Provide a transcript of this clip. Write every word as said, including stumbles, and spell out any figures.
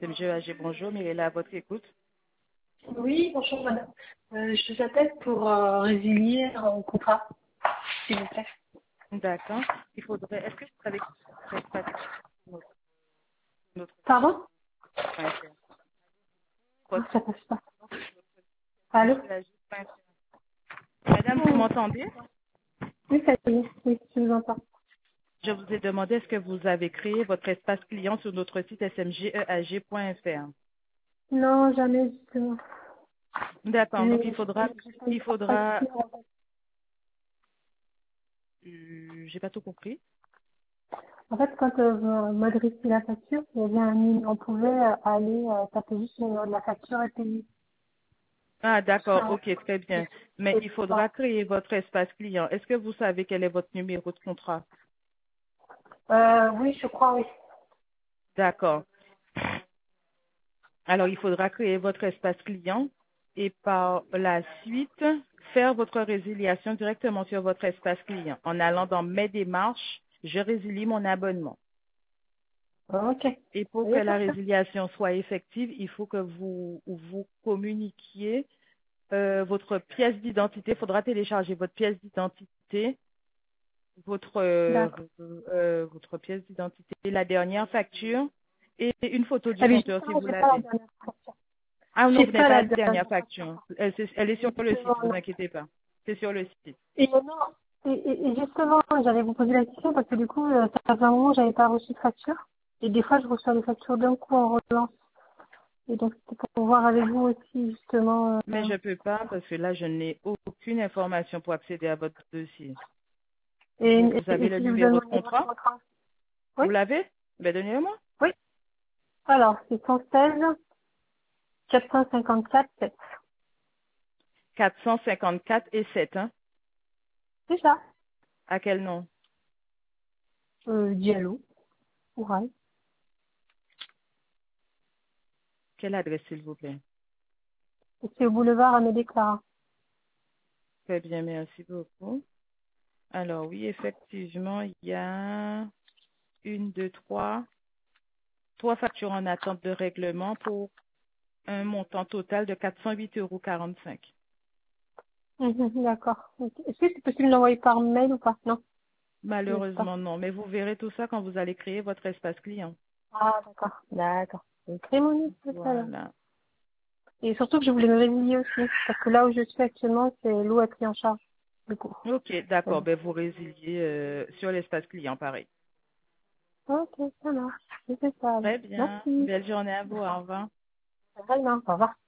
M G E A G. Bonjour, Mirella, à votre écoute. Oui, bonjour madame. Euh, je vous appelle pour euh, résilier un contrat, s'il vous plaît. D'accord. Il faudrait. Est-ce que vous savez que vous pas notre, notre Pardon? Ah, votre ça passe pas. Allô? M G E A G point F R. Madame, vous m'entendez? Oui, ça y est. Oui, je vous entends. Je vous ai demandé est-ce que vous avez créé votre espace client sur notre site S M G E A G point F R. Non, jamais, justement. D'accord. Donc J'ai il faudra, j'ai pas eu il de faudra. facture, en fait. euh, J'ai pas tout compris. En fait, quand euh, vous m'adressiez la facture, il y avait un numéro. On pouvait euh, aller euh, taper juste le numéro de la facture et payer. Ah, d'accord. Ça, Ok, très bien. Mais c'est il faudra pas. créer votre espace client. Est-ce que vous savez quel est votre numéro de contrat? Euh, oui, je crois, oui. D'accord. Alors, il faudra créer votre espace client et par la suite, faire votre résiliation directement sur votre espace client en allant dans mes démarches, je résilie mon abonnement. Ok. Et pour que Oui, la parfait. résiliation soit effective, il faut que vous vous communiquiez euh, votre pièce d'identité. Il faudra télécharger votre pièce d'identité, votre euh, D'accord. euh, votre pièce d'identité, la dernière facture et une photo du Ah, mais compteur si justement, vous j'ai pas la l'avez. dernière facture. Ah non, J'ai vous n'avez pas pas la la dernière dernière facture. facture. Elle, c'est- elle est sur le site, Justement, ne vous non. inquiétez pas. C'est sur le site. Et non, et, et- et justement, j'allais vous poser la question parce que du coup, euh, ça fait un moment que j'avais pas reçu de facture. Et des fois, je reçois des factures d'un coup en relance. Et donc, c'était pour voir avec vous aussi, justement. Mais Euh, je ne peux pas parce que là, je n'ai aucune information pour accéder à votre dossier. et, Vous, et, vous avez et le si je vous numéro donne de mon numéro de contrat? contrat. Oui, Vous l'avez? Ben, donnez-le-moi. oui. Alors, c'est cent seize, quatre cent cinquante-quatre, sept. quatre cent cinquante-quatre et sept, hein? C'est ça. À quel nom? Euh, Diallo, Ourail. Quelle adresse, s'il vous plaît? Et c'est au boulevard Amédée Clara. Très bien, merci beaucoup. Alors oui, effectivement, il y a une, deux, trois, trois factures en attente de règlement pour un montant total de quatre cent huit euros quarante-cinq. Mhm, d'accord. Ok. Est-ce que c'est possible de l'envoyer par mail ou pas? Non, je sais pas. Malheureusement, non, mais vous verrez tout ça quand vous allez créer votre espace client. Ah, d'accord. D'accord. C'est très mon tout à l'heure. Voilà. Et surtout que je voulais me résilier aussi, parce que là où je suis actuellement, c'est l'eau à pris en charge, du coup. Ok, d'accord. Oui. Ben, vous résiliez euh, sur l'espace client, pareil. Ok, ça marche. Je fais ça alors. Très bien. Merci. Belle journée à vous. Au revoir. Vraiment, au revoir.